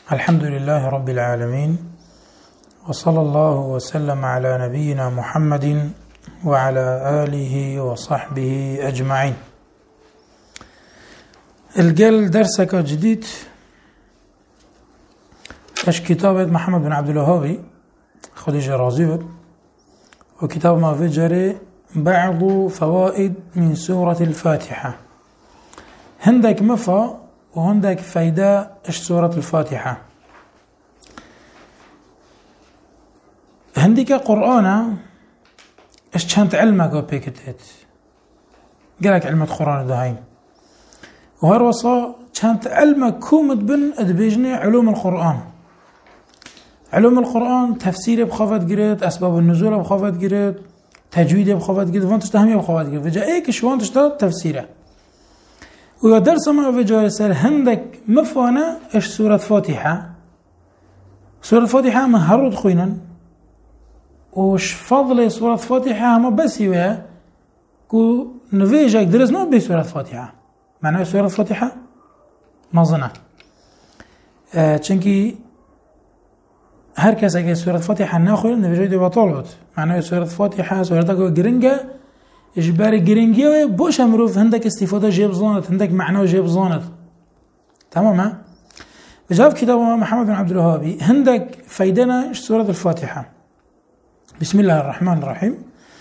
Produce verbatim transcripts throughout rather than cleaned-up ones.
الحمد لله رب العالمين، وصلى الله وسلم على نبينا محمد وعلى آله وصحبه أجمعين. الجل درسك جديد اش كتابة محمد بن عبد الوهاب خديجة رازيوت، وكتاب ما في جري بعض فوائد من سورة الفاتحة. هندك مفا وهندك فايدة اش سورة الفاتحة. هندك قرآن اش كانت علمك وبيكتت قالك علمة قرآن دهين، وهروصا كانت علمك كومت بن ادبيجني علوم القرآن. علوم القرآن تفسير بخافت قريت، أسباب النزول بخافت قريت، تجويد بخافت قريت، وانتش تهمية بخافت قريت، فجاء ايك شوانتش تفسيره. ودرس ما في جالسة هندك مفانا اش سورة فاتحة. سورة فاتحة مهرود خوينا، وش فضل سورة فاتحة هم بس يوها كو نفيجك درس ما بي سورة فاتحة. معناه سورة فاتحة مظنة اه چنكي هر کس اگه سورة فاتحة ناخوی نویجه دی بطال بود. معناه سورة فاتحة سورة که گرنگه اجبار گرنگیه و باش امروف هندک استفاده جيب زانت، هندك معناه جيب زانت. تمام؟ بجاف كتاب محمد بن عبد الوهاب هندك فايدنا سورة الفاتحة. بسم الله الرحمن الرحيم.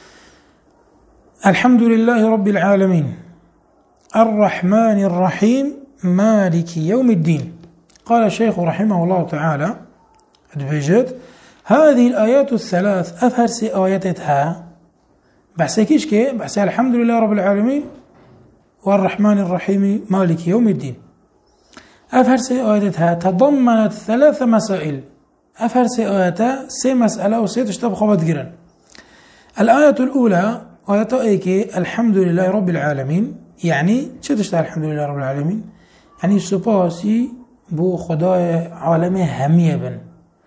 الحمد لله رب العالمين الرحمن الرحيم مالك يوم الدين. قال الشيخ رحمه الله تعالى ادبيجت هذه الآيات الثلاث أفهر سي آياتها بحثي كيش كي بحثي الحمد لله رب العالمين والرحمن الرحيم مالك يوم الدين. أفهر سي آياتها تضمنت ثلاث مسائل. أفهر سي آياتها سي مسألة وسي تشتب خبط جرن. الآية الأولى آيات ايكي الحمد لله رب العالمين، يعني شو تشتغل الحمد لله رب العالمين؟ يعني سباسي بو خداي عالمي همية بن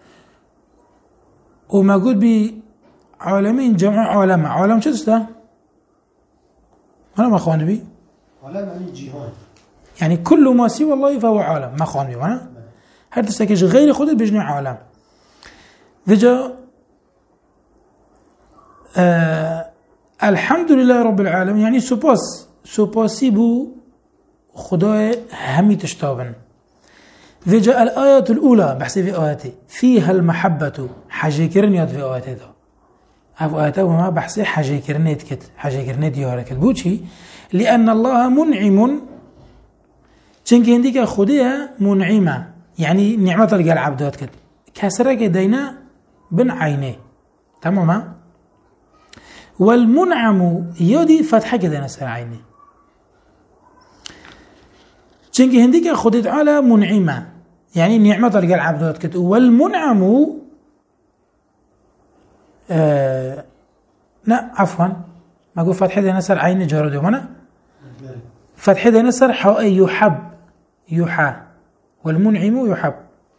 وموجود بي عالمين جمع عالم. عالم شو تشتغل؟ أنا ما خوان بي عالم يعني جهان، يعني كل ما سوى الله فهو عالم. ما خوان بي وانا هل تستكيش غير خود بيجني عالم. ذجا آه الحمد لله رب العالمين يعني سباس سباسي بو خداي همي تشتابن. ذجا الآية الأولى بحسي في آياتي فيها المحبة حاجة كرنيات في آياتي ده أف آياته وما بحسي حاجة كرنيت كت حاجة كرنيت يارك البوشي لأن الله منعم. چنكي هنديك خديها منعمة يعني نعمة القال عبدات كت كسرك دينا بن عينه. تمام؟ والمنعم يدي فتحة كده نسر عينه. چنكي هنديك خديت على منعمة يعني نعمة القال عبدات كت. والمنعم آه لا عفوا ما اقول فتحة دي نسر عين جارد يومنا فتحة دي نسر يحب يحا والمنعم يحب.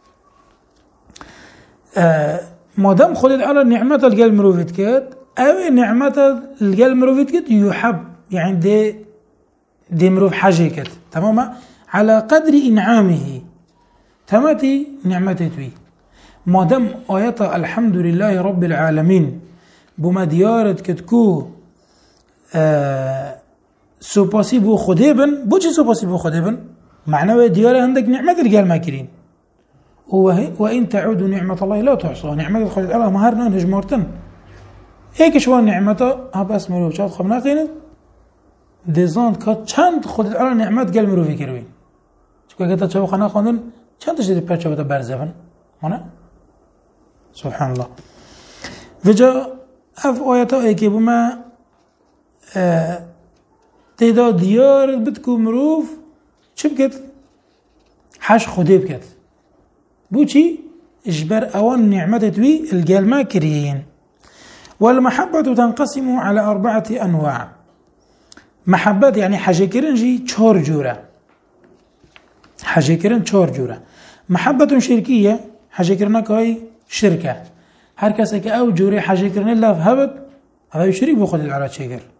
آه ما دام خدت على نعمة القلب مروفيت كت او نعمة القلب مروفيت كت يحب يعني دي دي مروف حاجة كت. تمام؟ على قدر انعامه تماتي نعمته توي. ما دام آيات الحمد لله رب العالمين بما ديارت كتكو آه سوباسي بو خديبن بو چه سوباسي بو خديبن معناه دياره عندك نعمة الرجال ماكرين. وإن تعودوا نعمة الله لا تحصوها. نعمة خدت الله مهرنا نجمارتن هيك شوان نعمته ها بس مرو شاد خمنا قينت ديزاند كات چند خدت الله نعمت قل مرو فكر وين شكو كتا چاو خنا خوندن چند تشدي پرچا بتا برزفن هنا سبحان الله. وجا اف آياتا ايكي بما اه تيدا ديار بدكو مروف چه بكت حاش خودي بكت بو چي اجبر اوان نعمت توي القال ما كريين. والمحبة تنقسم على أربعة أنواع. محبة يعني حاجة كرنجي چهار جورة. حاجة كرن چهار جورة. محبة شركية حاجة كرنك هاي شركة. هر کسی که او جوری حاجه کرنه لاف هبت اوی شریک بخود العراق چه کرد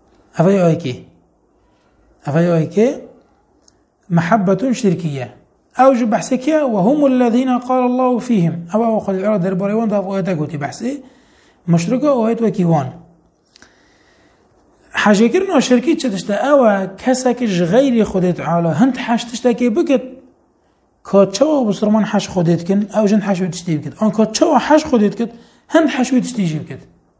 اوی آی که اوی آی که محبة شركية اوج بحثك وهم الذين قال الله فيهم او او خذ العرض درباري وان داف واتاكوتي بحثي مشركه وهيت وكيوان حاجه كرنا شركي تشتا او كسكش غير خدت على هند حاش تشتكي بكت كاتشو بسرمان حاش خدت كن او جن حاش تشتي بكت ان كاتشو حاش خدت كت هند حاش تشتي بكت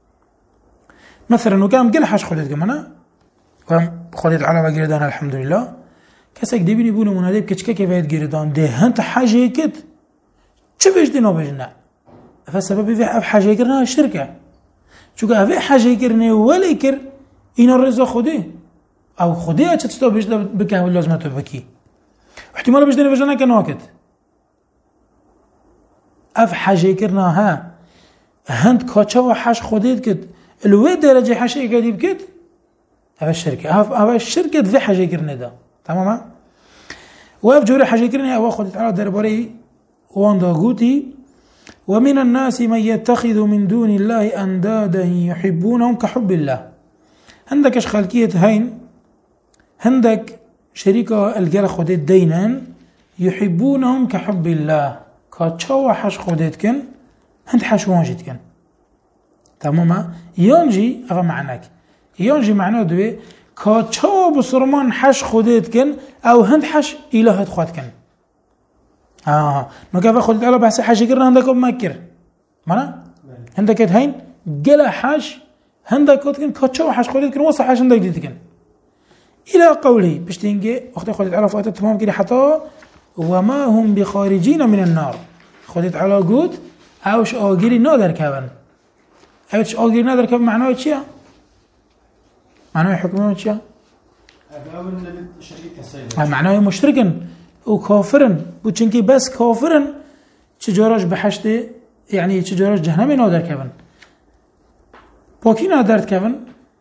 مثلا وقام قال حاش خدت كمانا قام خدت على وقردان الحمد لله كسك دبيني بونه منادب كچكه که باید گردان ده هنت حاجه کت چه بجدی نبجنا فسبب في اف حاجه کرنا شركه چون اف حاجه کرنه ولی کر اینا رضا خوده او خوده چه تو بجدا بکه لازم تو بکی احتمال بجدی نبجنا کناکت اف حاجه کرنا ها هند کاچه و حاج خودت کت الوی درجه حاجه کدی بکت اف الشركه اف اف الشركه في حاجه کرنه ده تماما وف جوري حاجه كرني او اخذ تعالى درباري واندا غوتي ومن الناس من يتخذ من دون الله اندادا يحبونهم كحب الله عندك اش خلقيه هين عندك شريكه الجل خدت دينا يحبونهم كحب الله كاتشوا حش خدت كن هند حشوان جيت كن تماما يونجي افا معناك يونجي معناه دوي كاتشوا بسرمان حش خودت كن او هند حش الهت خود كن اه ما كيف خودت على بحث حاجه كرنا عندك مكر مانا عندك هين قلا حش هندك كن كاتشوا حش خودت كن وصح حش عندك ديت كن الى قوله باش تنجي اختي خودت على فوات تمام كده حتى وما هم بخارجين من النار خودت على قوت اوش اوغيري نادر كبن اوش اوغيري نادر كبن معناه چيا معناه حكمه چيا معناه مشركن وكافرن بوچنكي بس كافرن چجوراش بحشت يعني چجوراش جهنم نادر كبن باكي نادرت كبن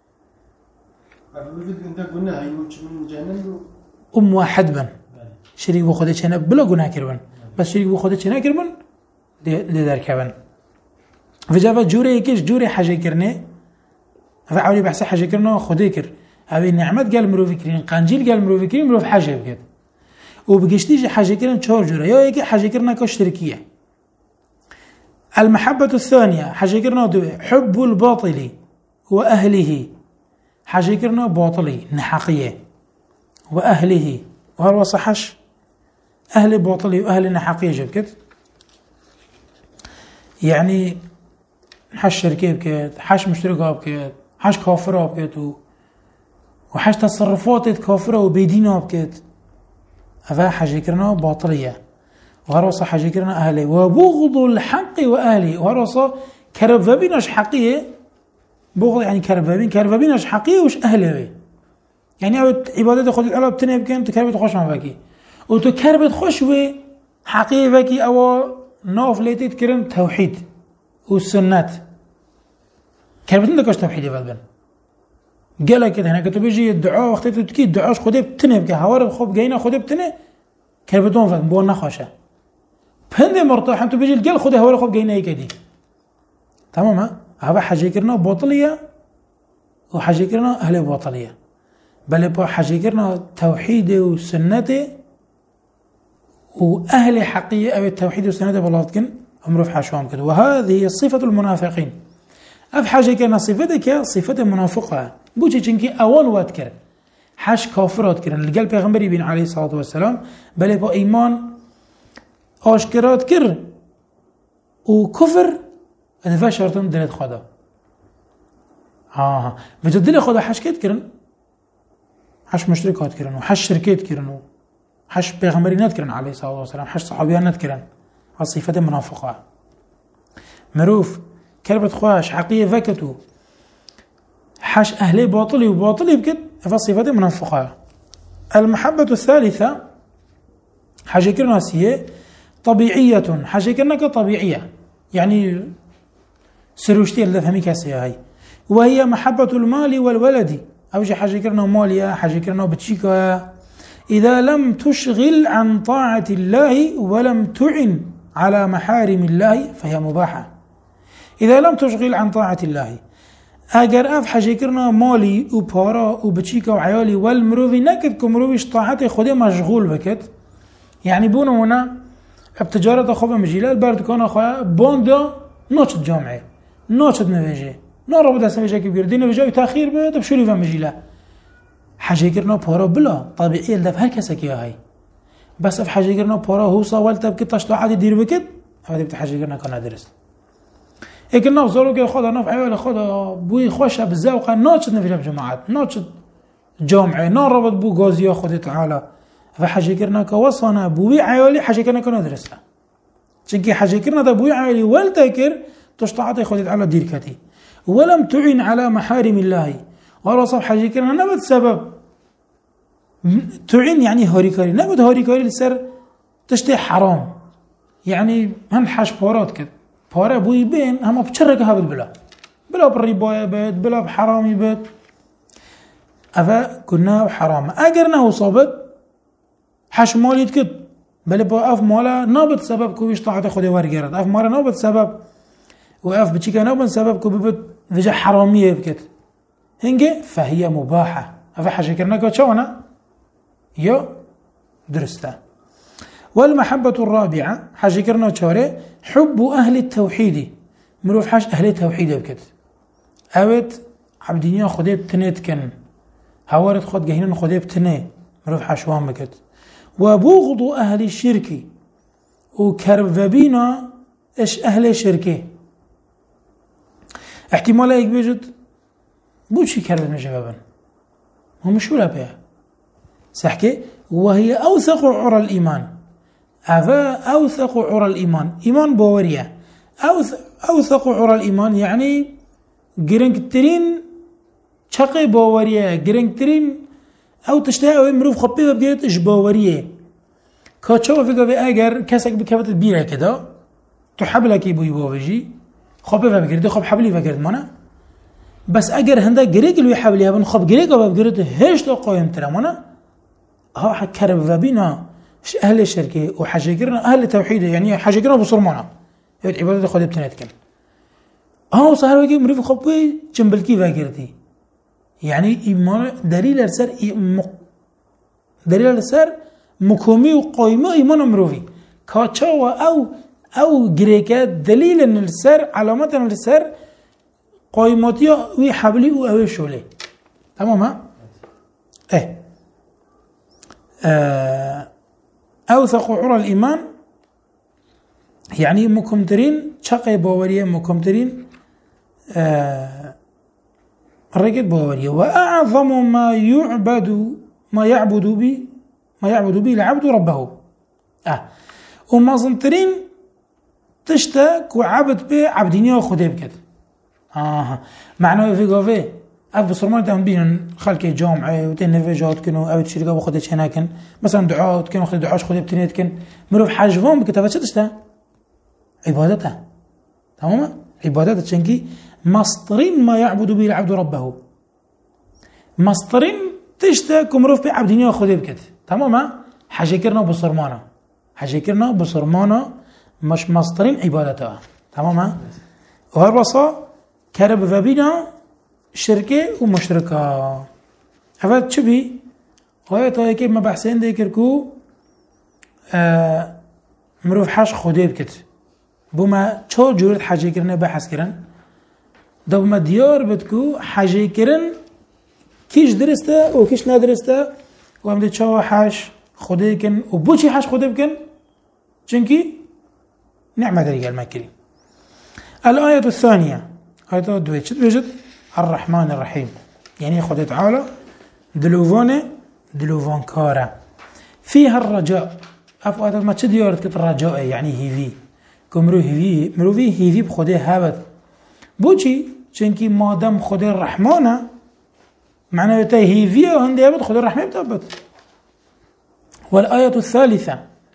ام واحد بن شريك بو خودت چنه بلا گناه کربن بس شريك بو خودت چنه کربن دي در كبن فجاء جوري يكش جوري حاجه كرنه فعولي بحث حاجه كرنا خدي كر هذه نعمت قال مرو فكرين قنجيل قال مرو فكرين مرو حاجه بكت وبقشتي حاجه كرنا چهار جوره يا يكي حاجه كرنا كشركيه المحبه الثانيه حاجه كرنا دو حب الباطل واهله حاجه كرنا باطلي نحقيه واهله وهل صحش اهل باطلي واهل نحقيه جبكت يعني حش شركه بكت حش مشتركه بكت حش كافره بكت وحش تصرفات كافره وبيدينه بكت هذا حاجه كرنا باطليه وهرصه حاجه كرنا اهله وبغض الحق واهله وهرصه كربابينش حقيه بغض يعني كربابين كربابينش حقيه وش اهله يعني عبادات خود العلا بتنه بكن تكربت خوش ما بكي وتكربت خوش و حقيه بكي او ناف ليتت كرن توحيد والسنات كربت عندك توحيد يبدل قال لك هنا كتب يجي الدعاء وقت تكي الدعاء خده بتنه بك هوار خوب جاينا خده بتنه كربتون فن بو نخوشه بند مرتاح انت بيجي القل خده هوار خوب جاينا هيك دي تمام هذا حاجه كرنا باطليه وحاجه كرنا اهل باطليه بل بو حاجه كرنا توحيد وسنته واهل حقيقه او التوحيد والسنه بلاتكن امر في حاشوام كده وهذه صفه المنافقين اف حاجه كان صفتك صفه منافقه بوجي چنكي اول وقت كر حش كافرات كرن القلب پیغمبر بن عليه الصلاه والسلام بل با ایمان آشکارات کر و کفر ادفع شرطن دلت خدا ها وجد دل خدا حش کت کرن حش مشرکات کرن و حش شرکت کرن و حش پیغمبرینات کرن عليه الصلاه والسلام حش صحابيانات کرن صفه منافقه مروف كربت خواش حقيقه فكتو حش اهلي باطلي وباطلي بكت فصفه منافقه المحبه الثالثه حاجه كرناسيه طبيعيه حاجه كرنك طبيعيه يعني سروشتي اللي فهمي كاسيه هاي وهي محبه المال والولد او شي حاجه كرنا ماليه حاجه كرنا بتشيكا اذا لم تشغل عن طاعه الله ولم تعن على محارم الله فهي مباحه إذا لم تشغل عن طاعة الله اگر اف حاجه کرنا مالی و پارا و بچیکا و عیالی والمروی نکد که مرویش طاعت خود مشغول بکد يعني بونو هنا بتجارة خوب مجيلة البرد كان أخويا بوندا نوشت جامعة نوشت نواجه نارا بده سوي شيء كبير دين وجاي تأخير بده بشوري فهم مجيلة حاجة كرنا بورا بلا طبيعي ده في هالكسك يا هاي بس في حاجة كرنا بورا هو صوال تبكي تشتو عادي دير بكت هذا بتحاجة كرنا كان درس إكنا وصلوا كي خدا نفع ولا خدا بوي خوشة بالزوقة نوشت نفيش بجماعات نوشت جامعة نارا بد بو غازي خدي تعالى فحاجة كرنا كوصنا بوي عيالي حاجة كرنا كنا درسها شنكي حاجة كرنا ده بوي عيالي والتكر تشتعطي خدي تعالى دير كتي ولم تعين على محارم الله ولا صف حاجة كرنا نبت سبب تعين يعني هوريكاري نبت هوريكاري لسر تشتي حرام يعني هم حاش بورات كده بورا بوي بين هم بتشرك هذا بلا بلا بالربا بيت بلا بحرامي بيت أفا كنا حرام أجرنا وصابت حش مالي تكت بل بأف مالا نابت سبب كويش طاعت خدي ورجرت أف مالا نابت سبب وأف بتشيكا نابت سبب كو ببت فيجا حرامية بكت هنجي فهي مباحة أفا حشكرنا كتشونا يو درستا والمحبة الرابعة حشكرنا تشوري حب أهل التوحيد مروف حش أهل التوحيد بكت أوت عبدينيا خدي بتنيت كن هوارد خد جهنم خدي بتني مروف حشوان بكت وبغض أهل الشرك وكربابينا إيش أهل الشركة احتمال هيك بيجد بوشي كرب جوابا هم شو لا بيها سحكي وهي أوثق عرى الإيمان أفا أوثق عرى الإيمان إيمان باورية أوثق, أوثق عرى الإيمان يعني جرنكترين شقي باورية جرنكترين أو تشتهي أو مروف خبيبة بجرت إش باورية كاتشوا في قبل أجر كسك بكبت البيرة كده تحب لك يبوي باوجي خبيبة بجرت خب حبلي فكرت منا بس أجر هندا جريك اللي يحبليها بن خب جريك أو بجرت هيش تقايم ترى منا ها حكرب فبينا أهل الشركة وحجيكرنا أهل التوحيد يعني حجيكرنا بصرمنا العبادة خد بتنتكلم ها صار ويجي مريف خبي جنبل كيف فكرتي يعني إيمان دليل السر دليل السر مكومي وقايمة إيمان مروفي كاتشوا أو أو جريكات دليل إن السر علامات إن السر قايماتيا ويحبلي وأوي شولي تمام ها إيه آه أوثق عرى الإيمان يعني مكمترين شقي باورية مكمترين آه الرجل باورية وأعظم ما يعبد ما يعبد به ما يعبد به العبد ربه آه وما صنترين تشتاك وعبد به عبدينيا خده بكت آه معناه في قافي أف بصرمان تهم بين خلك جامعة وتنفجات كنوا أو تشركة وخدت هناكن مثلا دعاء كانوا خد دعاء خد بتنيت كن مروف حاجفهم بكتابات شتشتا عبادتها تمام عبادتها شنكي مصدرين ما يعبد به العبد ربه مصدرين تشتا كمروف بعبدينيا خد بكت تمام حاجكرنا بصرمانة حاجكرنا بصرمانة مش مصدرين عبادتها تمام وهالبصا كرب فبينا شركة ومشركة هذا شبي هاي طيب كيف ما بحسين ذكر كو آه مروف حاش خدي بكت بوما شو جورت حاجة كرنا بحث كرن ده بوما ديار بتكو حاجة كرن كيش درسته وكيش ندرسته وهم شو حاش خدي كن وبوشي حاش خدي بكن شنكي نعمة ذلك المكرين. الآية الثانية آية دويتش دويتش الرحمن الرحيم يعني خد تعالى دلوفونه دلوفون كارا فيها الرجاء أفوات ما تديارت كت الرجاء يعني هيفي كمرو هيفي مرو في هيفي بخده هابت بوشي چنكي ما دام خده الرحمن معناه يتا هيفي وهندي هابت خده الرحمن بتابت. والآية الثالثة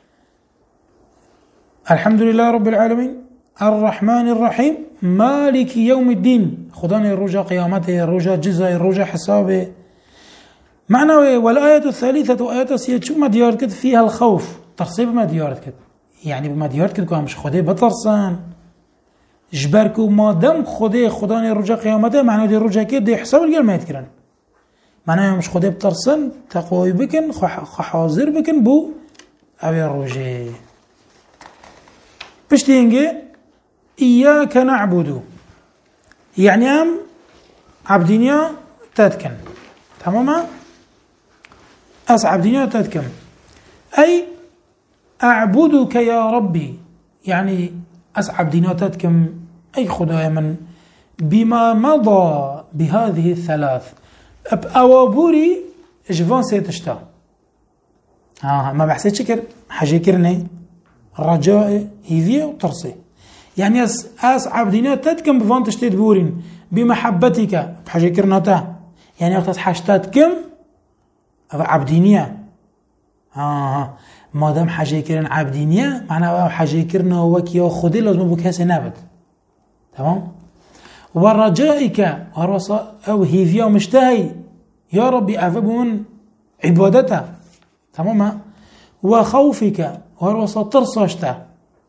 الحمد لله رب العالمين الرحمن الرحيم مالك يوم الدين خداني الرجاء قيامته الرجاء جزاء الرجاء حسابه معنى. والآية الثالثة آية سيد شو ما ديارت كد فيها الخوف تصيب ما ديارت كد يعني بما ديارت كد كوها مش خده بترسان جبركو ما دام خده خداني الرجاء قيامته معنى دي الرجاء كد دي حساب القل ما يتكرن معنى مش خده بترسان تقوي بكن خحاضر بكن بو أو الرجاء. بشتينجي إياك نعبد يعني أم عبدينيا تاتكن تماما أس عبدينيا تاتكن أي أعبدك يا ربي يعني أس عبدينيا تاتكن أي خدايا من بما مضى بهذه الثلاث أب أوابوري جفان سيتشتا آه ما بحسيت شكر حاجة كرني رجاء هيفية وترسي يعني أس أس عبدينيا تاتكن بفان تشتيت بورين بمحبتك بحاجة كرناتا يعني وقت حاجتات كم عبدينية آه ما دام حاجة كرن عبدينية معناه حاجة كرنا وكيا خدي لازم بكاس نابد تمام ورجائك ورصا أو هيفيا مشتهي يا ربي أفب من عبادته تمام وخوفك ورصا ترصاشته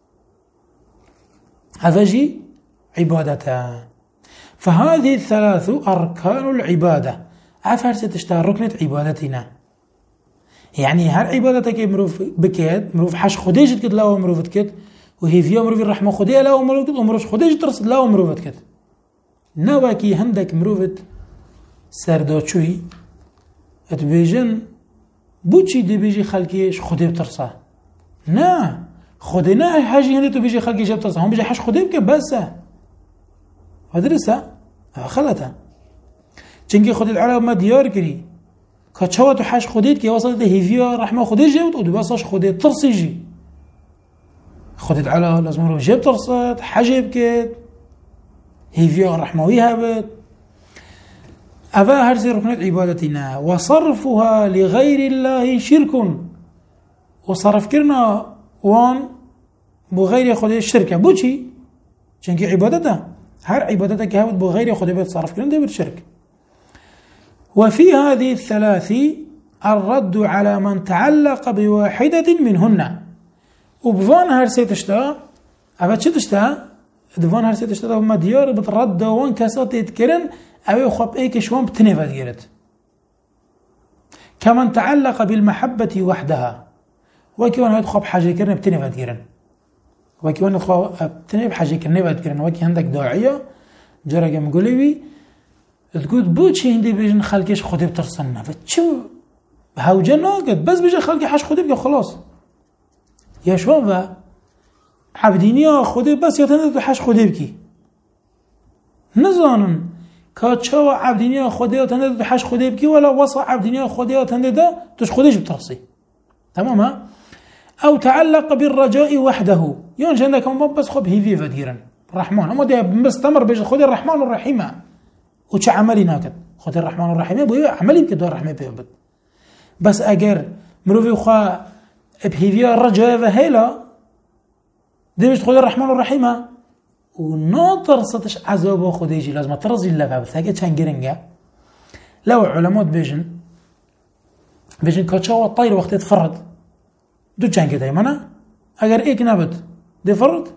أفجي عبادته فهذه الثلاث أركان العبادة عفر ستشتهى ركنة عبادتنا يعني هر عبادتك مروف بكيت مروف حش خديجت كت لا مروفت كت وهي فيها مروف الرحمة خديها لا مروفت كت ومروف خديجت ترصد لا مروفت كت نواكي هندك مروفت سردوچوي اتبيجن بوچي دي بيجي خلقيش خدي بترصى نا خدي نا حاجة هندي تو بيجي خلقي جاب ترصى هم بيجي حش خدي بك بس هدرسها خلتها چنگی خودت علاوه ما دیار کری که چه تو حش خودت که واسط هیویا رحمه خودت جبت و دوباسش خودت ترسی جی خودت علاوه لازم رو جب ترصد حجب کد هیویا رحموی هبت أفا هرزي ركنت عبادتنا وصرفها لغير الله شرك وصرف كرنا وان بغير خودت شركة بوشي چنگی عبادتها هر عبادتك هبت بغير خودت صرف كرنا ده بالشرك وفي هذه الثلاث الرد على من تعلق بواحدة منهن وبفان هرسي تشتا أبا چه تشتا دفان هرسي تشتا وما ديار بترد وان كسات يتكرن أو يخب ايك شوان بتنفت جيرت كمن تعلق بالمحبة وحدها وكيوان هيد خب حاجة كرن بتنفت جيرن وكيوان خب بتنف حاجة كرن نفت جيرن وكي عندك داعية جرق مقولي تقول بوچی هندی بیشن خالقش خودی بترسن نه چه هوجه ناقد بس بیشه خالقی حش خودی بگه خلاص یا شو و عبدینیا خودی بس یا تنده تو حش خودی بکی نزانن که چه عبدینیا خودی یا تنده تو حش خودی بکی ولا وصا عبدینیا خودی یا تنده ده توش خودیش بترسی تمام او تعلق بالرجاء وحده یون جنده کم بس خب هیوی ودیرن رحمان اما ده مستمر بیشه خودی الرحمن الرحیمه وش عملي ناكد خد الرحمن الرحيم بو عملي بكدو الرحمن بيبد بس اگر مروفي خا بهيفيا الرجاء وهيلا دي مش خد الرحمن الرحيم وناطر ستش عذاب خديجي لازم ترزي اللفه بس هاجي تشانجرنجا لو علماء بيجن بيجن كاتشاو الطير وقت يتفرد دو تشانجي دايما اگر ايك نبت دي فرد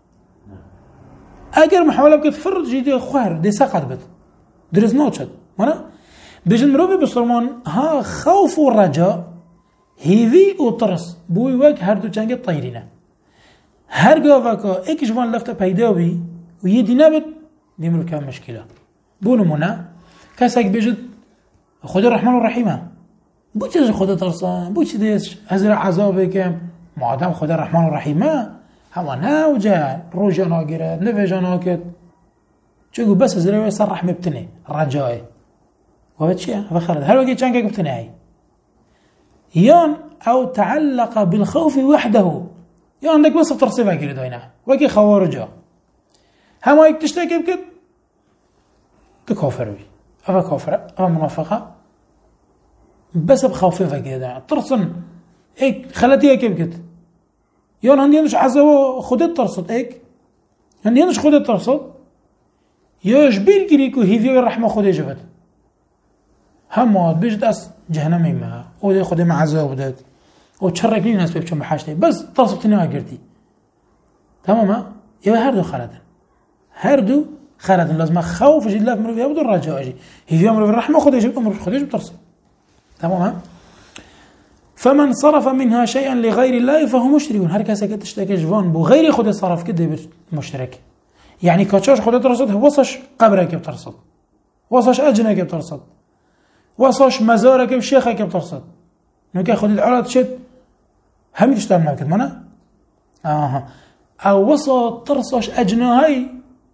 اگر محاوله بكتفرد جيدي خوار دي سقط بت درز نوشد مانا بيجن مروبي بسرمان ها خوف والرجاء هيفي وطرس بوي واك هر دو چنگ طيرينه هر گاوكا ايك جوان لفته پیدا بي ويدي نبت دي مرو كان مشكله بونو منا كاسك بيجد خد الرحمن الرحيم بوچ خد ترسان بوچ ديش هزر عذابك معدم خد الرحمن الرحيم هما ناوجا روجا ناقره نفجا ناكت چگو بس از روی سر رحمه بتنه رجای و چیه بخرد هر وقت چنگ بتنه هی یان او تعلق بالخوف وحده یان عندك بس ترصيفه كده دوينه وكي خوارجا هم هيك تشتكي بكد تكافر بي افا كافر افا منافقه بس بخوفه كده ترصن هيك خلتيها كيف كده يون عندي مش عزو خدت ترصد هيك عندي مش خدت ترصد ياش بيركريكو هيفيو الرحمة خده جبت همات بيجد أس جهنمي ما ودي خده مع عذاب داد وتشرك لي ناس بيبشون بحاجتي بس تصبتني واقرتي تمام يبقى هردو خالدن هردو خالدن لازم خوف جد الله مروف يبدو الرجاء جي هيفيو مروف الرحمة خده جبت ومروف خده جبت ترصد تمام فمن صرف منها شيئا لغير الله فهو مشرك. هر کسی که تشتکی جوان بو غیر خود صرف کده مشرک. يعني كاتشاش خودت ترصد وصش قبرك بترصد، وصش أجنك بترصد، وصش مزارك بشيخك بترصد. نوكي خودت على تشد هم تشتغل معك منا آها أو وصل ترصش أجنهاي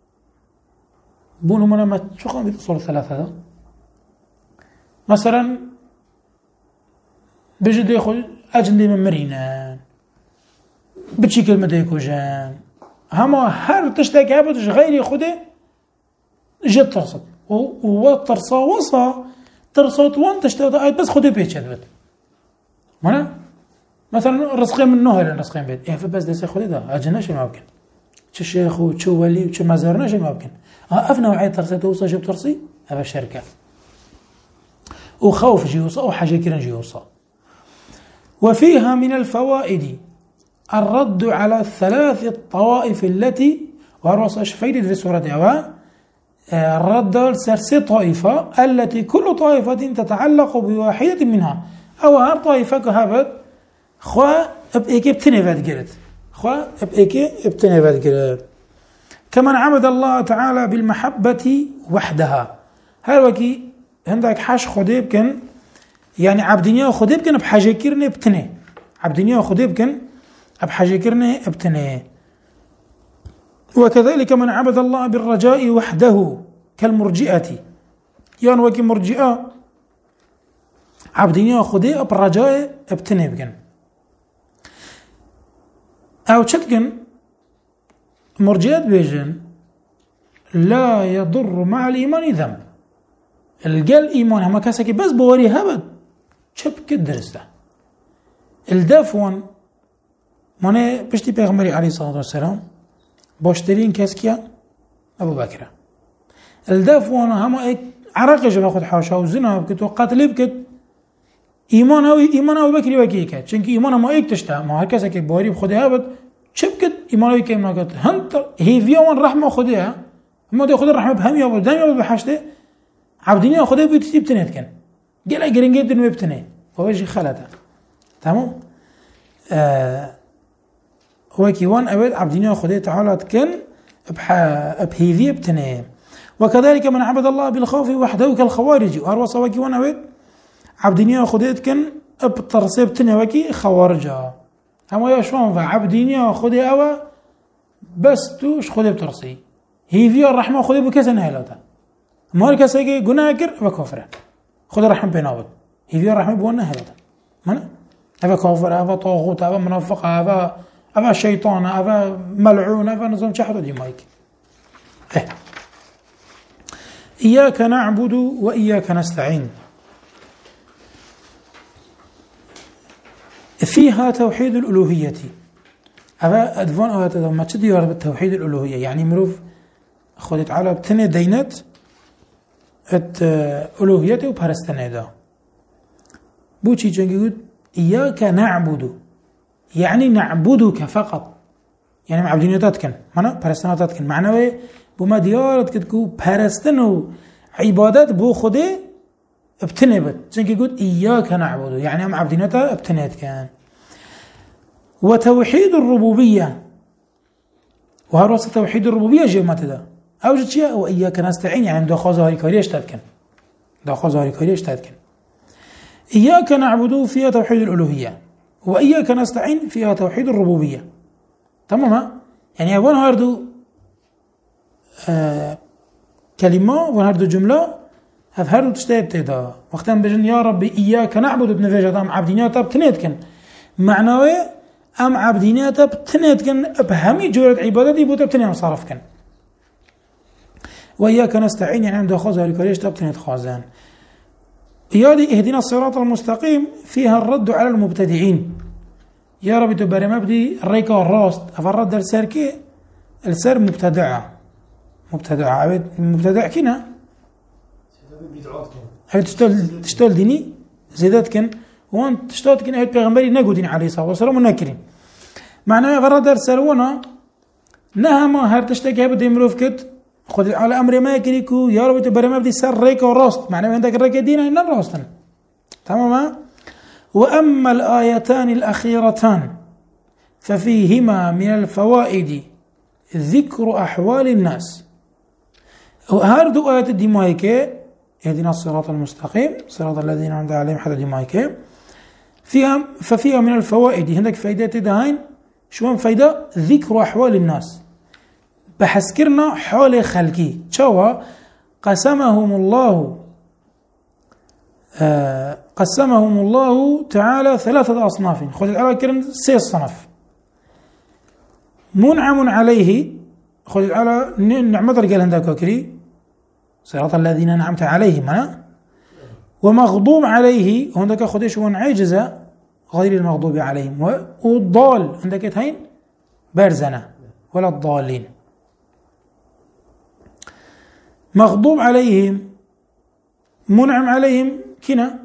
بونو منا ما شو قام بتصور ثلاثة هذا مثلا بجد ياخذ أجندي من مرينا بتشي كلمة ديكو جان هما هر تشتاك هابتش غيري خده جد ترصد وترصا وصا ترصد وان تشتاك بس خده بيتش هدبت مانا مثلا رزقين من نهر رزقين بيت ايه فبس دسي خده ده اجناش ما ممكن تش شيخ وتش ولي وتش مزارناش ما ممكن اه افنا وعي ترصيت وصا جب ترصي ابا الشركة وخوف جيوصا وحاجة كيران جيوصا. وفيها من الفوائد الرد على الثلاث الطوائف التي ورصش فيدت في سورة أوا الرد على ثلاث طائفة التي كل طائفة تتعلق بواحدة منها أو هر طائفة كهبت خوا بإيكي بتنفذ قرد خوا بإيكي بتنفذ قرد كمن عبد الله تعالى بالمحبة وحدها. هل وكي عندك حاش خديب كان يعني عبدنيا خديب كان بحاجة كيرني بتنه عبدنيا خديب كان بحاجة كيرني بتنه. وكذلك من عبد الله بالرجاء وحده كالمرجئة يعني وكي مرجئة عبدنيا خديب بالرجاء بتنه بكن أو تشتكن مرجئات بيجن لا يضر مع الإيمان ذنب الجل إيمان هما كاسكي بس بوري هبد شب كدرسته الدافون مانه بشتي پیغمبری علیه الصلاة والسلام باشترين كاسكيا أبو بكر الدافون هما ايك عراقش باخد حاشا وزنا بكت وقتل بكت إيمان أو إيمان أبو بكر وكي كات چنك إيمان ما ايك تشتا ما هر كاسكي بوري بخده هبد شب كت إيمان أو كيم ناكت هنت هيفيا وان رحمة خدها هما دي خد الرحمة بهم يابد دم يابد بحشته عبدني أخذه بيتسيب تنيت كان قال جرينجيت إنه يبتني ووجه خلته تمام آه هو كيوان أبد عبدني أخذه تعالى كان بح بهذي بتني. وكذلك من عبد الله بالخوف وحده كالخوارج وأروى سوا كيوان أبد عبدني أخذه كان بترسيب تني وكي خوارجا هم يشوفون فعبدني أخذه أوا بس توش خذه بترسي هذي الرحمة أخذه بكسن هلاته ما هر کسی که گناه کرد و کافره خدا رحم بینابد هیوی رحم بونه هلاته من أبا كافر أبا طاغوت أبا منافق أبا أبا شيطان أبا ملعون أبا نظام شحط دي مايك إيه. إياك نعبد وإياك نستعين فيها توحيد الألوهية أبا أدفان أو أتدفان ما تشدي يارب التوحيد الألوهية يعني مروف خودت على بتني دينت ات ألوهيته وبرستنه دا بوشي جنگي قد إياك نعبد يعني نعبدك فقط يعني معبدينيتات كن معنى برستناتات كن معنى بما ديارت كتكو برستنو عبادات بو خوده ابتنبت جنگي قد إياك نعبد يعني معبدينيتا ابتنت كان. وتوحيد الربوبية وهروس توحيد الربوبية جمعت ده أوجد شيء وإياك نستعين يعني داخل ظاهري كاريش تذكن داخل ظاهري كاريش تذكن. إياك نعبد فيها توحيد الألوهية وإياك نستعين فيها توحيد الربوبية تمام. يعني أول هاردو آه كلمة وهاردو جملة هاردو تشتهد تيدا وقتا بجن يا ربي إياك نعبد ابن فيجة أم عبدينياتا بتنيتكن معنوي أم عبدينياتا بتنيتكن بهمي جورة عبادتي بوتا بتنيا مصارفكن. وإياك نستعين يعني عند خوزها لكريش تبتنيت خوزان. يادي اهدنا الصراط المستقيم فيها الرد على المبتدعين يا ربي تباري مبدي الريكة والراست أفرد السار كي السار مبتدعة مبتدعة عبد مبتدع كنا هاي تشتغل تشتغل ديني زيدات كن وان تشتغل كن هاي بيغمبري نقو دين عليه الصلاة والسلام ونكرين معناه فرد السار وانا نهما هر تشتكي هبدي مروف كت خذ على أمر ما يكريكو يا رب تباري مبدي السار ريكة والراست معناه عندك الريكة دينا إن الراستن تمام. وأما الآيتان الأخيرتان ففيهما من الفوائد ذكر أحوال الناس. وهاردو آيات الدمائكة اهدنا الصراط المستقيم صراط الذين أنعمت عليهم حتى دمائكة فيها ففيها من الفوائد هندك فايدة دهين شو فايدة ذكر أحوال الناس بحسكرنا حال خلقي شوها قسمهم الله آه قسمهم الله تعالى ثلاثة أصناف خذ على كرن سيس صنف منعم عليه خذ على نعمة رجال هندك وكري صراط الذين أنعمت عليهم أنا ومغضوب عليه هندك خذش ونعجز غير المغضوب عليهم والضال عندك هين بارزنا ولا الضالين مغضوب عليهم منعم عليهم كنا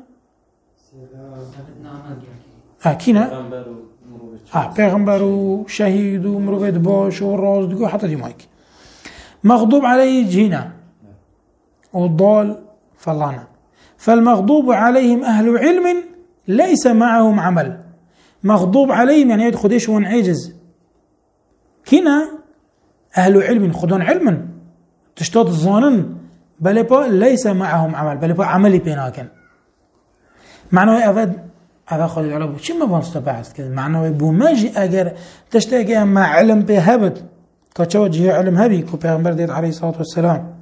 آه كنا آه پیغمبر و شهید و مروبت باش و رازدگو حتى دي مايك مغضوب عليه جهنا والضال فلانا فالمغضوب عليهم أهل علم ليس معهم عمل مغضوب عليهم يعني يدخل ايش ونعجز كنا أهل علم خدون علما تشتاط الظانن بل ليس معهم عمل بل عملي بيناكن معناه أفاد هذا خذ العلم شو ما بنستبعث كذا معناه يبو ماجي أجر تشتاق مع علم بهبد كتوجه علم هبي كبيغمبر ديت عليه الصلاة والسلام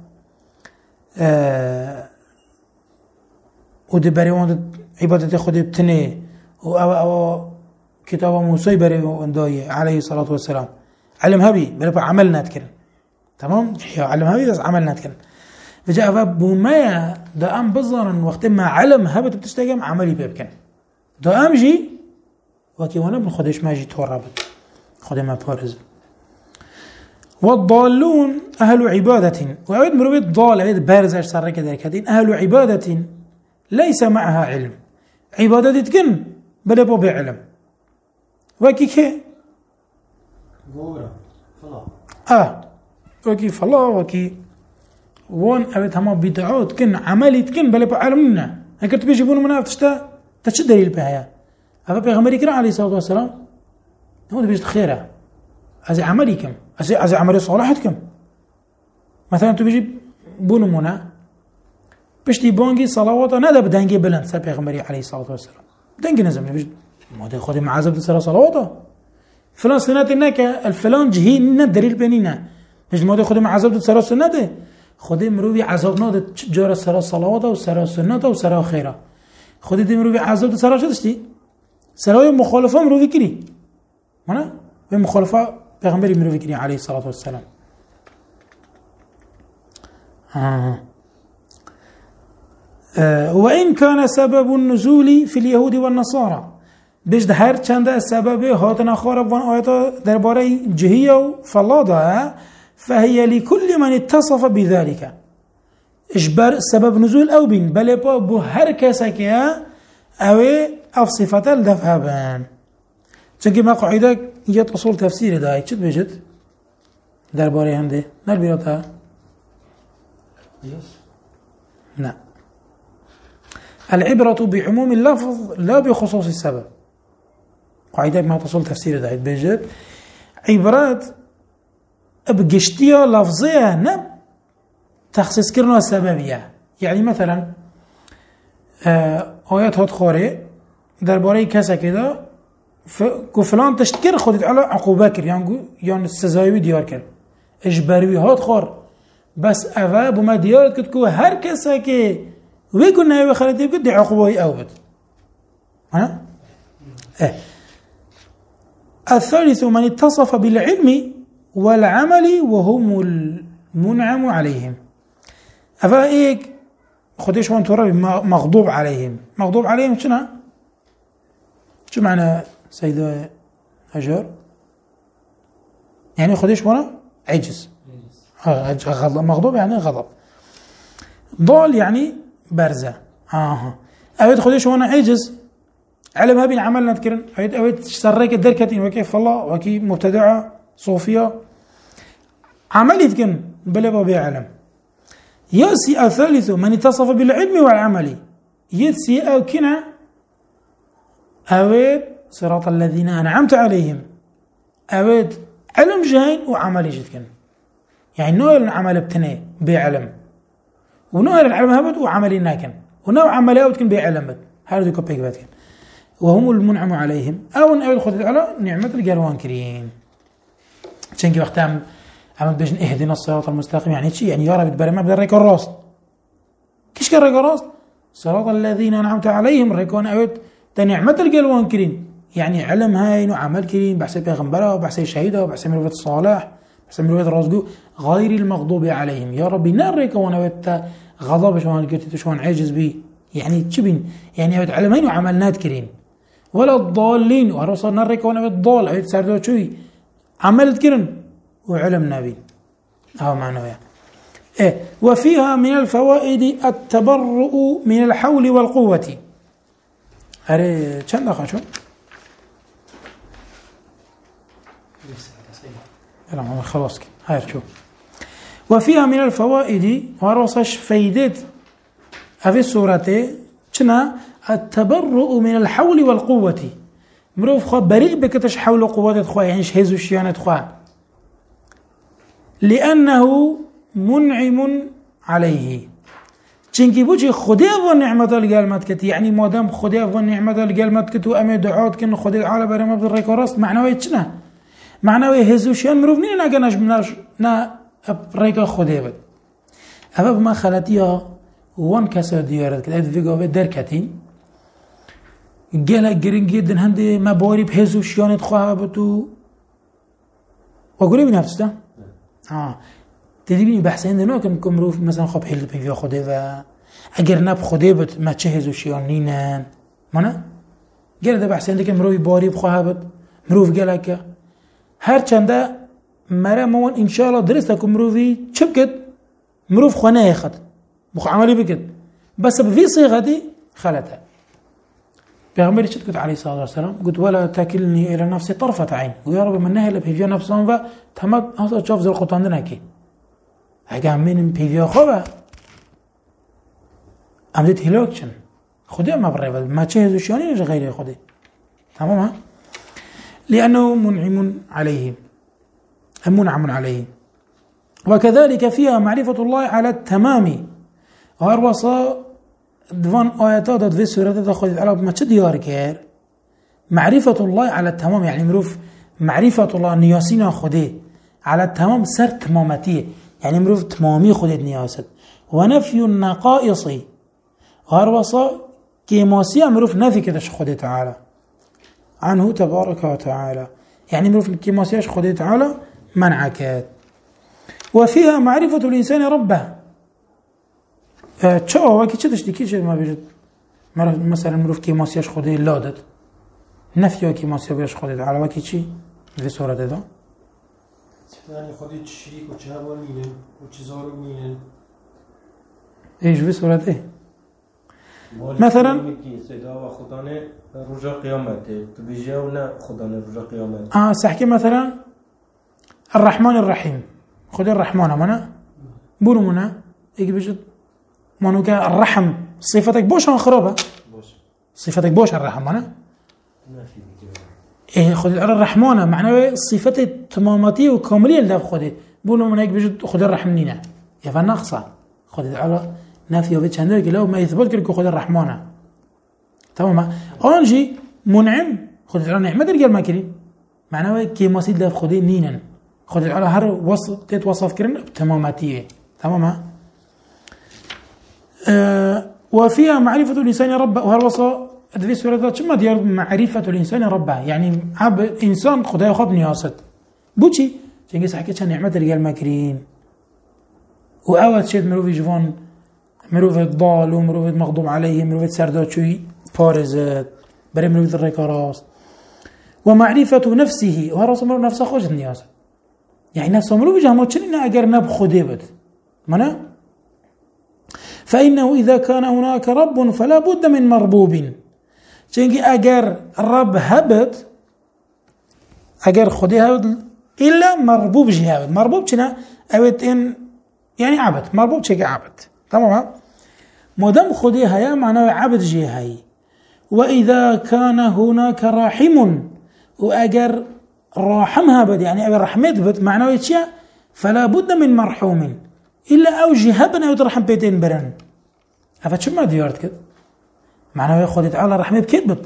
آه ودي بريوان عبادة خذ بتني و أو أو كتاب موسى بريوان داي عليه الصلاة والسلام علم هبي بل عملنا تكن تمام علم هبي بس عملنا تكن فجاء فابو ما ده أم بظرا وقت ما علم هبت بتشتاق عملي بيبكن ده أم جي وكي وانا بنخدش ما جي توربت خد ما بارز والضالون أهل عبادة وأعيد مروبيت ضال أعيد بارزة سر كده كدين أهل عبادة ليس معها علم عبادة تكن بل يبو بعلم وكي كي غورة فلا آه وكي فلا وكي وان أبيت هما بدعوت كن عملي تكن بل يبو علمنا هكذا بيجيبون منها تشتا تشد دليل بها هذا بيغمبر يكرا عليه الصلاة والسلام هو بيجد خيره أزي عمليكم أزي أزي عملي صالحتكم مثلا أنتوا بيجي بونو منا بشتي بونجي صلوات نادا بدنجي بلند سا بيغمبر عليه الصلاة والسلام بدنجي نزم بيجي ما ده خدي معازب تسرى صلواته فلان سنة إنك الفلان جهي لنا دليل بيننا مش ما ده خدي معازب تسرى سنة خدي مروي عذاب نادا جار سرى صلواته وسرى سنته وسرى خيره خودی دیم رو به عذاب سرا شدشتی سرای مخالفه مرو وکری مانا به مخالفه پیغمبر مرو وکری علیه الصلاة والسلام آه. آه. وإن كان سبب النزول في اليهود والنصارى بجد هر چند سبب هاتنا خارب وان آیتا درباره جهیه و فلاده فهي لكل من اتصف بذلك اجبر سبب نزول او بين بل بو هر کسی که اوه اف صفت الدفع بان چونکه ما قاعده یه اصول تفسیر داره چت بجد درباره هم ده نال بیاتا نه العبرة بعموم اللفظ لا بخصوص السبب قاعده ما اصول تفسیر داره بجد عبارات بقشتيه لفظيه نه تخصيص كرنا السببية يعني مثلا آيات هات خاري درباره كسا كده فلان تشتكر خدت على عقوبة كر يعني يعني السزايوي ديار كر اجباروي هات خار بس اوه بما ديار كد كو هر كسا كي ويقول نايوي خالدي بكد دي عقوبة اوبت ها اه الثالث من اتصف بالعلم والعمل وهم المنعم عليهم أفا إيك خديش وان ترى مغضوب عليهم مغضوب عليهم شنو شو معنى سيد هجر يعني خديش وانا عجز غضب مغضوب يعني غضب ضال يعني برزة آه أبيت خديش وانا عجز علم هبين عملنا تكرن أبيت أبيت سريك الدركتين وكيف الله وكي مبتدعة صوفية عملي تكن بلا بابي علم يأسي الثالث من اتصف بالعلم والعمل يتسي أو كنا أويد صراط الذين أنعمت عليهم أويد علم جاين وعمل جدكن يعني نوع العمل بتني بعلم ونوع العلم هبت وعمل ناكن ونوع عمل يوتكن بعلم بت هذا كوبيك باتكن وهم المنعم عليهم أو أن أويد خذت على نعمة الجروان كريم عشان كي وقت عم عم بدش اهدنا الصراط المستقيم يعني شيء يعني يا رب تبرم ما بدرك الراس كيش كرك الراس صراط الذين أنعمت عليهم ريكون أويد تنعمة الجروان كريم يعني علم هاي وعمل كريم بحسب بيغمبره وبحسب شهيده وبحسب مروفة الصالح بحسب مروفة الرزقو غير المغضوب عليهم يا ربي نارك وانا ويتا غضب شوان قلت شوان عاجز بي يعني تشبين يعني ويت علمين وعملنات كريم ولا الضالين ورصر نارك وانا ويت ضال ويت ساردو شوي عملت كرن وعلم نبي هذا معناه يعني. إيه وفيها من الفوائد التبرؤ من الحول والقوة أري كم دقيقة شو يلا خلاص هاي شوف وفيها من الفوائد ورصش فايدة في السورة كنا التبرؤ من الحول والقوة مروف خو بريء بكتش حول قوة خو يعني هزو شيانة خو لأنه منعم عليه چنكي بوجي خديف والنعمة القلمت كت يعني مادام خديف والنعمة القلمت كت وأمي دعوت كن خديف على برما بالريك وراست معناه كنا معناه هزوشيان مروف نينا ناقناش بناش نا بريك خديف أبا بما خلاتيها وان كسر ديارت كده فيجو بدركتين جالا جرين جدا هندي ما بوري بهزوشيان تخوها بتو وأقولي بنفس ده آه تدريبني بحثين دنو كم كم مروف مثلا خب حيل بيفيا خديفة أجر ناب خديفة ما تشهزو شيئا نينان مانا جل ده بحثين ده كم مروف باري بخوابت مروف جلك هر چنده مرا موان إن شاء الله درست كم مروفي شبكت مروف خانه يخد مخ عملي بكت بس بفي صيغة دي خلتها بيغمري شد قلت عليه الصلاة والسلام قلت ولا تاكلني إلى نفسي طرفة عين ويا رب من نهي لبيفيا نفسهم فتمت أصلا شوف زي الخطان دنا كي هكا من بيفيا خوبا أمدت هلوكشن خدي ما بريبا ما تشهزو شيئا ليش غيري خدي تمام لأنه منعم عليه منعم عليه وكذلك فيها معرفة الله على التمام وهروصا دفان آياتات في سورة تأخذ على ما تديار كير معرفة الله على التمام يعني مروف معرفة الله نياسينا خدي على التمام سر تمامتيه يعني مروف تمامي خدت نياست ونفي النقائص وهروصا كيماسيا مروف نفي كدش خدي تعالى عنه تبارك وتعالى يعني مروف كيماسياش خدي تعالى منعكات وفيها معرفة الإنسان ربه تشاو وكي تشتش دي كيش ما بيجد مثلا مروف كيماسياش خدي لادت نفي كيماسيا بيش خدي تعالى وكي شي في سورة ده يعني خدي شريك وشهاب مينن وشزار مينن ايش في سورة ايه مثلا سيدا خدانه رجا قيامته تبيجاونا خدانه رجا قيامته اه سحكي مثلا الرحمن الرحيم خدي الرحمن منا بورو منا يجي بيجد منو الرحم صفتك بوش خرابه بوش صفتك بوش الرحم منا ما في ايه خدي على الرحمن معناه صفته تماماتيه وكامليه اللي خدي بورو منا يجي بيجد خدي الرحم نينا يا فنقصه خدي على نافيه وبيتش عندك لو ما يثبت لك خدي الرحمن تمام انجي منعم خدي على نعمه رجال ما كريم معناه كيما سيد ده خدي نينا خدي على هر وصف تتوصف كرن بتماماتيه تمام أه وفيها معرفة الإنسان ربه وهالوصا في سورة شما ديال معرفة الإنسان ربه يعني عب إنسان خدای خوب نیاست بوچی چنگه حكي كان نعمة رجال ماكرين وأوت شد مروف جوان مروف ضال ومروف مغضوب عليه مروف سردات شوي بارزت بري مروف الركاراس ومعرفة نفسه وهالوصا مروف نفسه خوش نیاست يعني نفسه مروف جهمو چنين اگر نب خدي بد منا فإنه إذا كان هناك رب فلا بد من مربوب چنگی اگر رب هبت اگر خدي هبت إلا مربوب جي هبت مربوب چنا اوت ان يعني عبد مربوب چه عبد تمام مادام خدي هيا معناه عبد جي هي وإذا كان هناك راحم وأجر راحمها بد يعني أجر رحمت بد معناه يتشيا فلا بد من مرحوم إلا أو جهبنا يترحم بيتين برن أفاد شو ما ديارت كده معناه ياخد تعالى رحمة بكذبت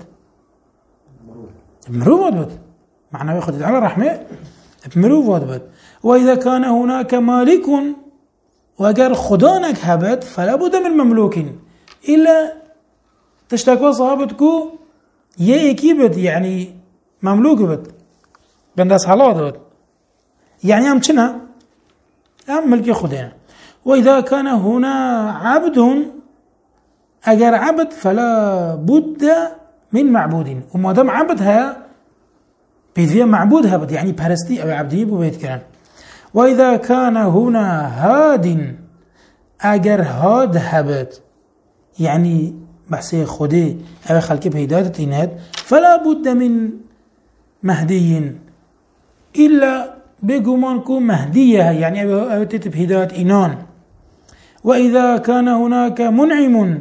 بمروف بد معناه ياخد تعالى رحمة بمروف بد وإذا كان هناك مالك وأجر خدانك هبت فلا بد من مملوك إلا تشتكوا صحابتكو يأكي بد يعني مملوك بد بندس حالات بد يعني أم شنا أم ملكي خدينا وإذا كان هنا عبد أجر عبد فلا بد من معبود وما دام عبدها بيدفيا معبودها بد يعني بارستي أو عبدي ببيت كران وإذا كان هنا هاد أجر هاد هبت يعني بحسي خدي أو خلقي بهداية إنهاد فلا بد من مهدي إلا بيقومانكو مهدية يعني أو تتب هداية إنان وإذا كان هناك منعم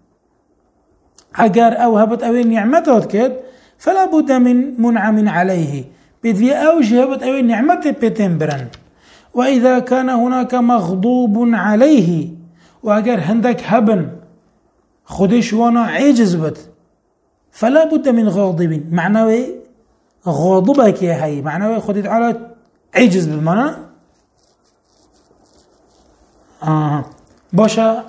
أجر أو هبت أو نعمته كد فلا بد من منعم عليه بذي أوج هبت أو نعمته بتنبرن وإذا كان هناك مغضوب عليه وأجر هندك هبن خديش وانا عجز بت فلا بد من غاضب معناه غاضبك يا هاي معناه خديت على عجز بالمعنى آه باشا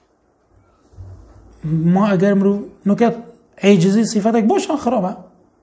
ما اگر مرو نكات عجزي صفتك باشا خرابه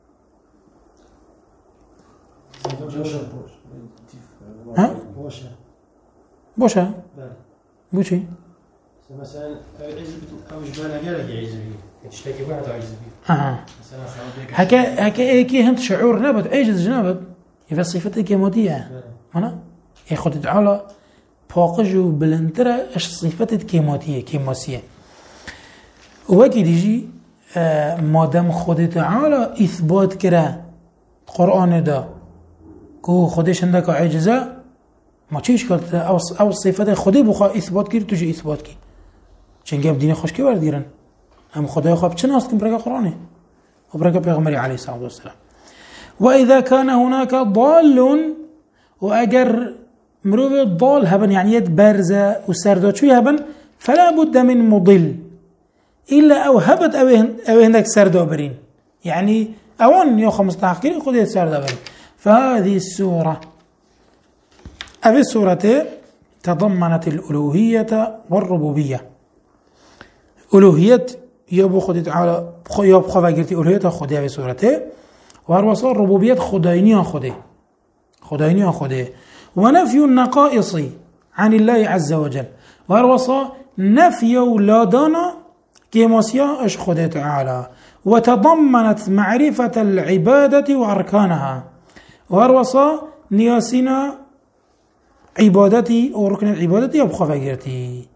ها باشا بوشي مثلا عجز او جبال اجرك يعجز بيه تشتكي واحد عجز بيه اه هكا هكا ايكي هنت شعور نبت عجز جنبت يبقى صفتك كيماتيه انا ياخذ تعالى باقج وبلنترا اش صفتك كيماتيه كيماسيه وكي ديجي آه مادام خود تعالى اثبات كره قرآن دا كو خودش عندك عجزه ما چیش کرد او او صفات خودی بخوا اثبات کرد توجه اثبات کی چنگه دین خوش کی ورد گیرن هم خدای خواب چه ناس کن برای قرآنه و برای پیغمبر علیه الصلاه والسلام واذا كان هناك ضال واجر مروه ضال هبن يعني يد بارزه وسردوچوی هبن فلا بد من مضل الا او هبت او او عندك سردو برين يعني اوان يا خمستحقين خدي سردو برين فهذه السوره هذه السورة تضمنت الألوهية والربوبية. ألوهية يبو خدي تعالى يب خوا قلتي ألوهية خدي هذه السورة وهروصا الربوبية خداينيا خدي خداينيا خدي ونفي النقائص عن الله عز وجل وهروصا نفي ولادانا كيماسيا اش خدي تعالى وتضمنت معرفة العبادة وأركانها وهروصا نياسينا عبادتي او ركن العبادتي ابو خفاگرتي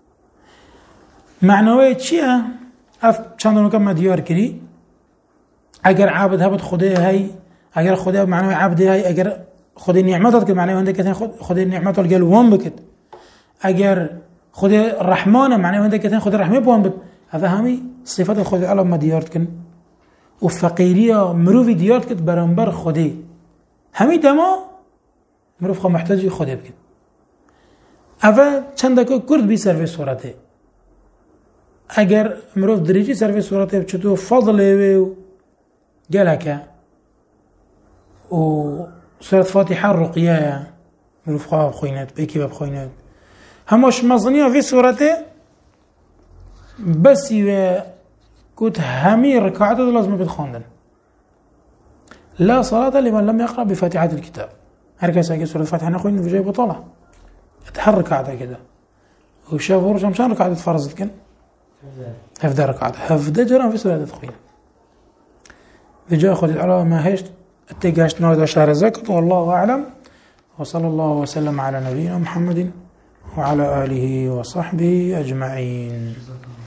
معنوی چیه اف چندان کم دیار کری اگر عابد هبت خدای هی اگر خدای معنوی عبد هی اگر خدای نعمتات که معنوی انده کتن خدای نعمتات گل وان بکد اگر خدای رحمان معنوی انده کتن خدای رحمه بوان بد هذا همي صفات خدای عالم ما دیارت کن و فقیریا مروی دیارت کد برانبر خدای همي دما مروف خو محتاجی خودی بکن اول چند دکو کرد بی سروی صورته اگر مروف دریجی سروی صورته چطور فضله و گلکه و سورة فاتحه رقیه مروف خواه بخویند بیکی بخویند هماش مظنیه في صورته بس و كنت همي ركعات لازم بتخوندن لا صلاة لمن لم يقرأ بفاتحة الكتاب هركز اجي سورة الفاتحة نخوين في جاي بطلة اتحرك عادة كده وشاف ورجع مشان ركعة فرض كن هفدا ركعة هفدا جرام في سورة تخوين في جاي خذ على ما هيش اتجاش نود شهر زكاة والله أعلم وصلى الله وسلم على نبينا محمد وعلى آله وصحبه أجمعين.